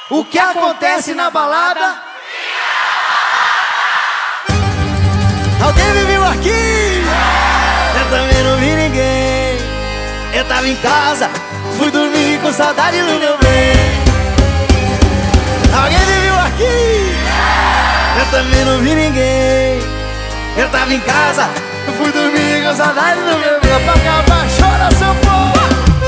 O que acontece na balada? Alguém me viu aqui? Eu também não vi ninguém. Eu tava em casa, fui dormir com saudade do meu bem. Alguém me viu aqui? Eu também não vi ninguém. Eu tava em casa, fui dormir com saudade do meu bem. Pra acabar, chora seu povo.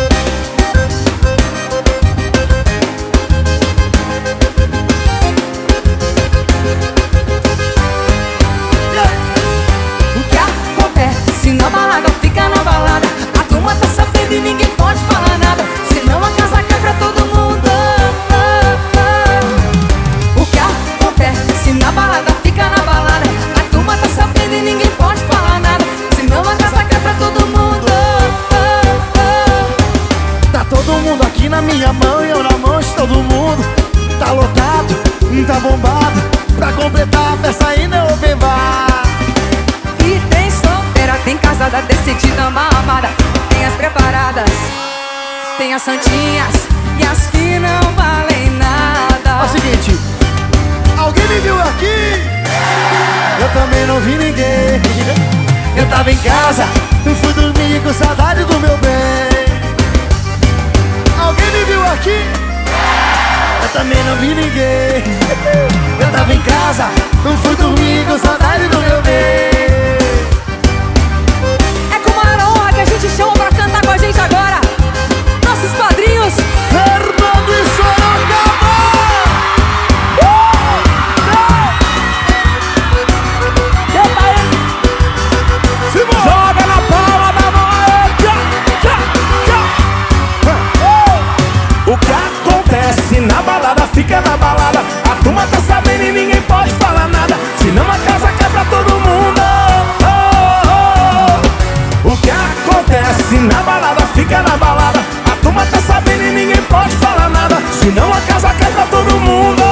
O que acontece na balada fica na balada. A turma tá sabendo e ninguém pode falar nada, senão a casa cai pra todo mundo. O que acontece na balada fica na balada. A turma tá sabendo e ninguém pode falar nada, senão a casa cai pra todo mundo. Tá todo mundo aqui na minha mão e eu na mão de todo mundo. Tá lotado, tá bombado. Pra completar a festa ainda é open bar. E tem solteira, tem casada, decidida, mal amada. Tem as preparadas, tem as santinhas e as que não valem nada. É o seguinte, alguém me viu aqui? Eu também não vi ninguém. Eu tava em casa, fui dormir com saudade do meu bem. Alguém me viu aqui? Eu também não vi ninguém. Eu tava em casa, fui dormir com saudade do meu bem. É com maior honra que a gente chama pra cantar com a gente agora nossos padrinhos Fernando e Sorocaba! Joga na palma da mão. O que acontece na balada fica na balada. A turma tá sabendo e ninguém pode falar nada, senão a casa cai pra todo mundo. O que acontece na balada fica na balada. A turma tá sabendo e ninguém pode falar nada, senão a casa cai pra todo mundo.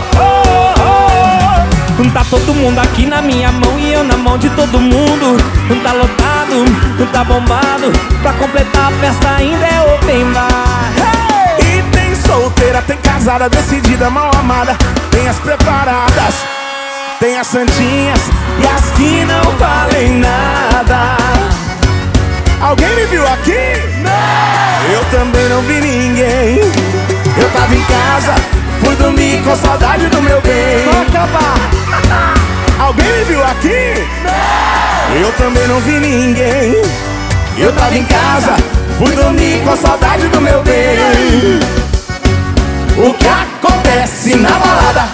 Tá todo mundo aqui na minha mão e eu na mão de todo mundo. Tá lotado, tá bombado. Pra completar a festa ainda é open bar. E tem solteira, tem casada, decidida, mal amada. Tem as preparadas, tem as santinhas e as que não valem nada. Alguém me viu aqui? Não! Eu também não vi ninguém. Eu tava em casa, fui dormir com saudade do meu bem. Vai acabar! Alguém me viu aqui? Não! Eu também não vi ninguém. Eu tava em casa, fui dormir com saudade do meu bem. O que acontece na balada?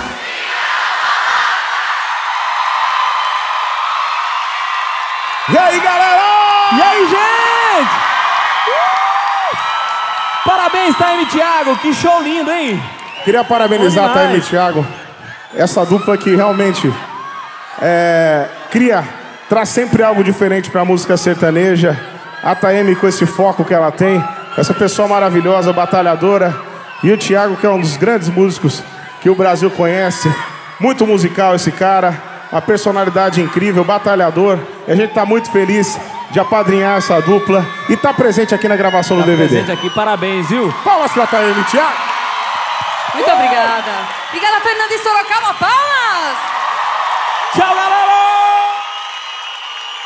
E aí, galera? E aí, gente? Parabéns, Taime e Thiago, que show lindo, hein? Queria parabenizar a Bom Taime e demais. Thiago. Essa dupla que realmente traz sempre algo diferente pra música sertaneja. A Taime com esse foco que ela tem, essa pessoa maravilhosa, batalhadora. E o Thiago, que é um dos grandes músicos que o Brasil conhece. Muito musical esse cara, uma personalidade incrível, batalhador. E a gente tá muito feliz de apadrinhar essa dupla e tá presente aqui na gravação do DVD. Presente aqui, parabéns, viu? Palmas pra Taime e Thiago. Muito obrigada. Obrigada, Fernando e Sorocaba, palmas! Tchau, galera!